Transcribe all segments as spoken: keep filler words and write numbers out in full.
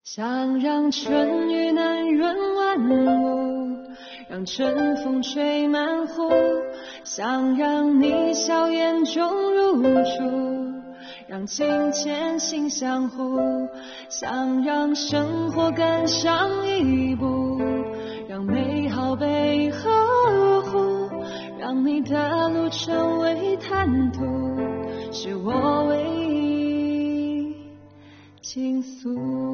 想让春雨能润万物，让春风吹满湖，想让你笑颜中入住，让金钱心相互，想让生活更上一步，让美好被呵护，让你的路成为坦途，是我唯一倾诉。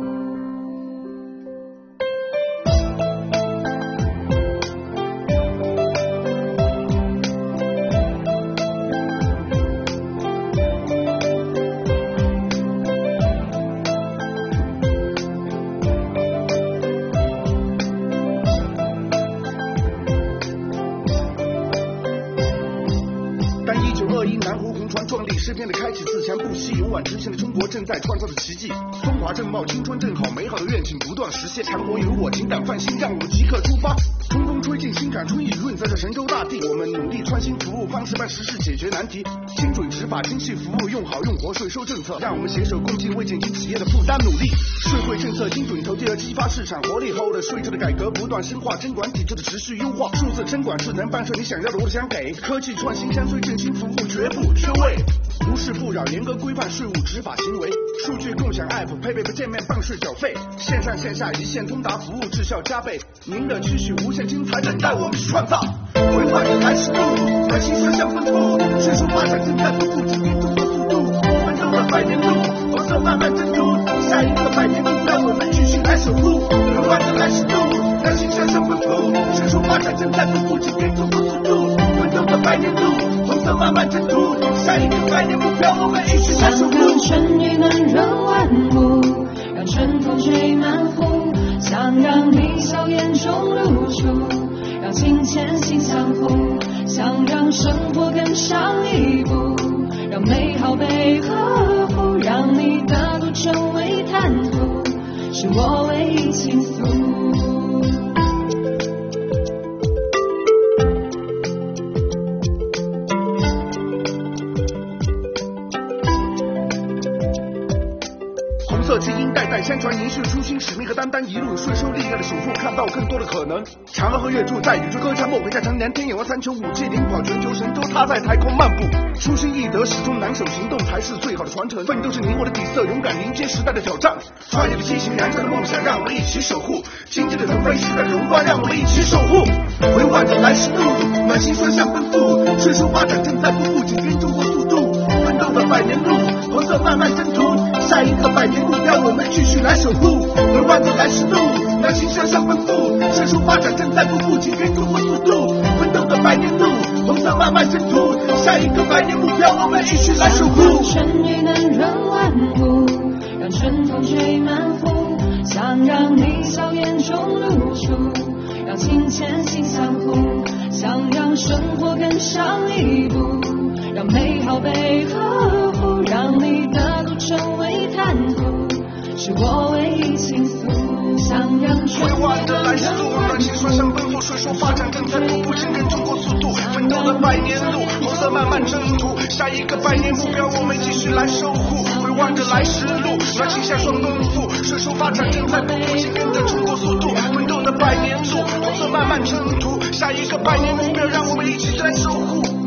诗篇的开启，自强不息，勇往直前的中国正在创造着奇迹。风华正茂，青春正好，美好的愿景不断实现。强国有我，情感泛心，让我们即刻出发。春风吹进，心感春意润泽着神州大地。我们努力创新服务方式，办实事解决难题。精准执法，精细服务，用好用活税收政策，让我们携手共进，为减轻企业的负担努力。税会政策精准投递，激发市场活力后的税制的改革不断深化，征管体制的持续优化。数字征管是能办事，你想要的我都想给。科技创新相随，振兴服务绝不缺位。无事不扰，严格规范税务执法行为。数据共享 App 配备不见面办税缴费，线上线下一线通达，服务质效加倍。您的期许无限精彩，等待我们去创造。规划的来时路，耐心想象丰富，税收发展正在不复紧跟中国速度，奋斗的百年路，红色慢慢征途，下一个百年目标我们继续来守护。规划的来时路，耐心想象丰富，税收发展正在不复紧跟中国速度，奋斗的百年路，红色慢慢征途，下一个百年目标我们一起来守护。 想让春雨能润万物，让春风吹满湖，想让你笑颜中露出，让金钱心相互，想让生活更上一步，让美好被呵护，让你的路成为坦途，是我唯一倾诉。 基因代代相传，延续初心使命和担当，一路税收力量的守护，看到更多的可能。嫦娥和月柱在宇宙歌唱，莫回家成年，天眼望三球，五 G 领跑全球神州，他在太空漫步。初心易得，始终难守，行动才是最好的传承。奋斗是你我的底色，勇敢迎接时代的挑战。创业的激情，燃烧的梦想，让我们一起守护。经济的腾飞，时代的荣光，让我们一起守护。回望着来时路，满心双向奔赴，税收发展正在不复紧跟中国速度，奋斗的百年路，红色慢慢征途，下一个百年目标我们继续来守护。回望着来时路，让心向上奔赴，税收发展正在不复紧跟中国速度，奋斗的百年路，红色慢慢征途，下一个百年目标我们一起来守护。 让春雨能润万物，让春风吹满湖，想让你笑颜中露出，让金钱心相互，想让生活更上一步，让美好被呵护，让你的路成为坦途，是我唯一倾诉。想让春回望着来时路，让心双向奔赴，税收发展正在步步紧跟中国速度，奋斗的百年路，红色慢慢征途，下一个百年目标我们继续来守护。回望着来时路，让心向上奔赴，税收发展正在步步紧跟着中国速度，奋斗的百年路，红色慢慢征途，下一个百年目标让我们一起来守护。